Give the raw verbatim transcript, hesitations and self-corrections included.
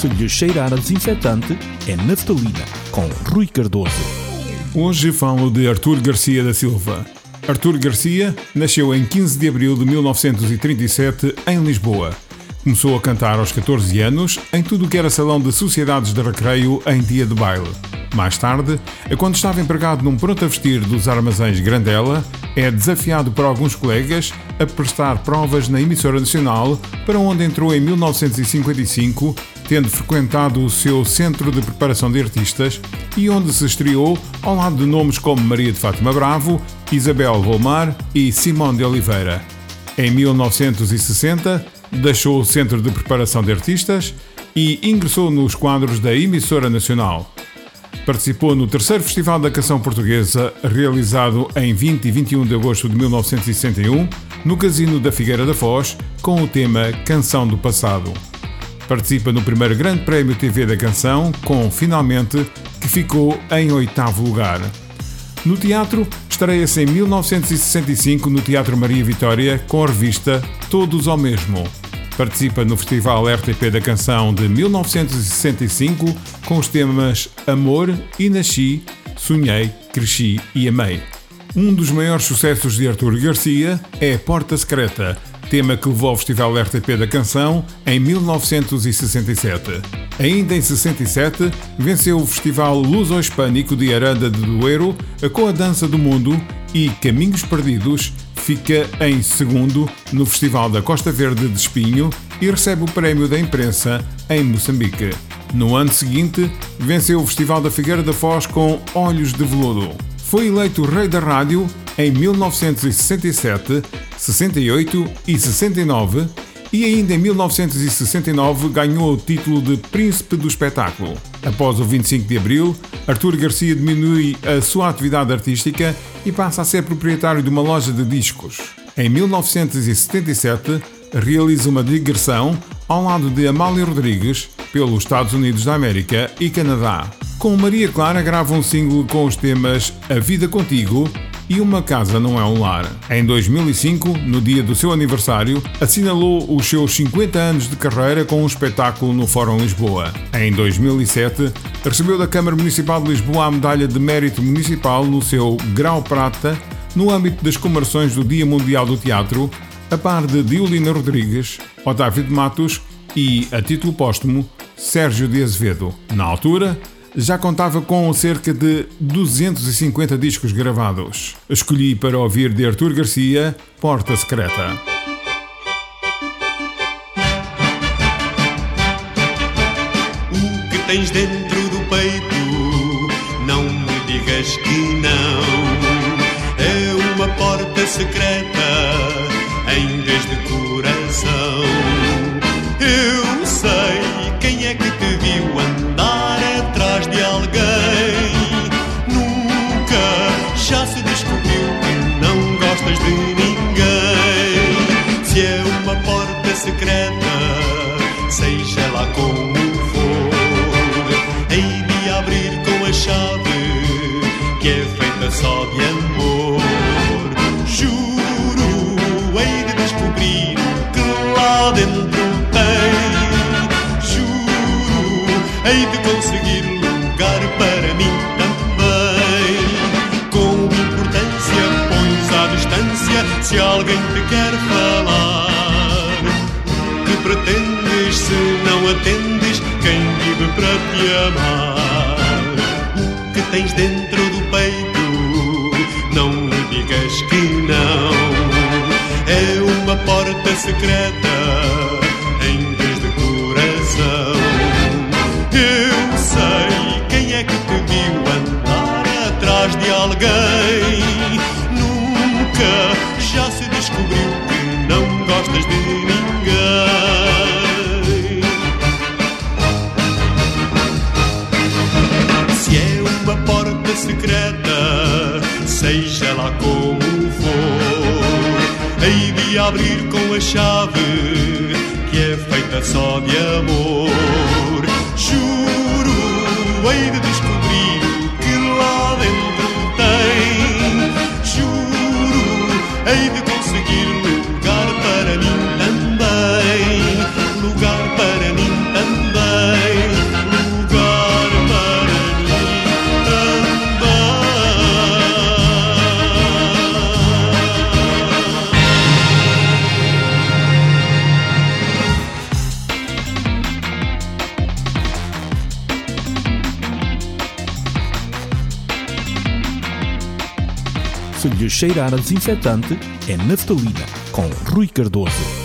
Se lhe cheirar a desinfetante, é naftalina, com Rui Cardoso. Hoje falo de Artur Garcia da Silva. Artur Garcia nasceu em quinze de abril de mil novecentos e trinta e sete em Lisboa. Começou a cantar aos catorze anos em tudo o que era salão de sociedades de recreio em dia de baile. Mais tarde, quando estava empregado num pronto a vestir dos armazéns Grandela, é desafiado por alguns colegas a prestar provas na emissora nacional, para onde entrou em mil novecentos e cinquenta e cinco, tendo frequentado o seu centro de preparação de artistas e onde se estreou ao lado de nomes como Maria de Fátima Bravo, Isabel Volmar e Simone de Oliveira. Em mil novecentos e sessenta, deixou o centro de preparação de artistas e ingressou nos quadros da emissora nacional. Participou no terceiro Festival da Canção Portuguesa, realizado em vinte e vinte e um de agosto de mil novecentos e sessenta e um, no Casino da Figueira da Foz, com o tema Canção do Passado. Participa no primeiro Grande Prémio T V da Canção, com Finalmente, que ficou em oitavo lugar. No teatro, estreia-se em mil novecentos e sessenta e cinco no Teatro Maria Vitória, com a revista Todos ao Mesmo. Participa no Festival R T P da Canção de mil novecentos e sessenta e cinco com os temas Amor e Nasci, Sonhei, Cresci e Amei. Um dos maiores sucessos de Artur Garcia é Porta Secreta, tema que levou ao Festival R T P da Canção em mil novecentos e sessenta e sete. Ainda em sessenta e sete, venceu o Festival Luso-Hispânico de Aranda de Duero com a Dança do Mundo e Caminhos Perdidos fica em segundo no Festival da Costa Verde de Espinho e recebe o Prémio da Imprensa em Moçambique. No ano seguinte, venceu o Festival da Figueira da Foz com Olhos de Veludo. Foi eleito Rei da Rádio em mil novecentos e sessenta e sete, sessenta e oito e sessenta e nove e ainda em mil novecentos e sessenta e nove ganhou o título de Príncipe do Espetáculo. Após o vinte e cinco de abril, Artur Garcia diminui a sua atividade artística e passa a ser proprietário de uma loja de discos. Em mil novecentos e setenta e sete, realiza uma digressão ao lado de Amália Rodrigues pelos Estados Unidos da América e Canadá. Com Maria Clara grava um single com os temas A Vida Contigo e Uma Casa Não É um Lar. Em dois mil e cinco, no dia do seu aniversário, assinalou os seus cinquenta anos de carreira com um espetáculo no Fórum Lisboa. Em dois mil e sete, recebeu da Câmara Municipal de Lisboa a Medalha de Mérito Municipal no seu Grau Prata, no âmbito das comemorações do Dia Mundial do Teatro, a par de Diolina Rodrigues, Otávio de Matos e, a título póstumo, Sérgio de Azevedo. Na altura, já contava com cerca de duzentos e cinquenta discos gravados. Escolhi para ouvir de Artur Garcia, Porta Secreta. O que tens dentro do peito, não me digas que não. É uma porta secreta em vez de coração. Eu sei quem é que te viu andar atrás de alguém. Nunca já se descobriu que não gostas de ninguém. Se é uma porta secreta, seja lá como for, hei de abrir com a chave que é feita só de amor. Juro, hei de descobrir o que lá dentro tem. Hei de conseguir lugar para mim também. Com importância pões à distância se alguém te quer falar. Que pretendes se não atendes quem vive para te amar? O que tens dentro do peito, não me digas que não. É uma porta secreta em vez de coração. Eu sei quem é que te viu andar atrás de alguém. Nunca já se descobriu que não gostas de ninguém. Se é uma porta secreta, seja lá como for, hei de abrir com a chave que é feita só de amor. Juro, hei de descobrir o que lá dentro tem. Juro, hei de conseguir lugar para mim também. Lugar para mim também. se lhe cheirar a desinfetante, é naftalina, com Rui Cardoso.